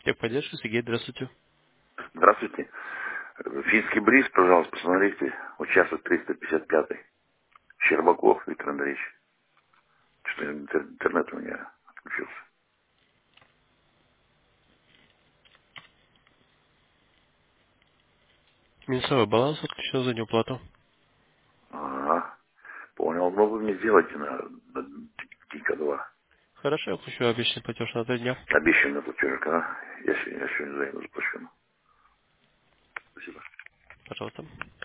Техподдержка, Сергей, здравствуйте. Здравствуйте. Финский бриз, пожалуйста, посмотрите. Участок 355. Щербаков Виктор Андреевич. Что интернет у меня отключился. Минусовой баланс отключен за неуплату. Ага. Понял. Но вы мне сделайте на Тика 2. Хорошо, я включу обещанный платеж на 3 дня. Обещанный платежик, а? Я сегодня заеду заплачу. Спасибо. Пожалуйста.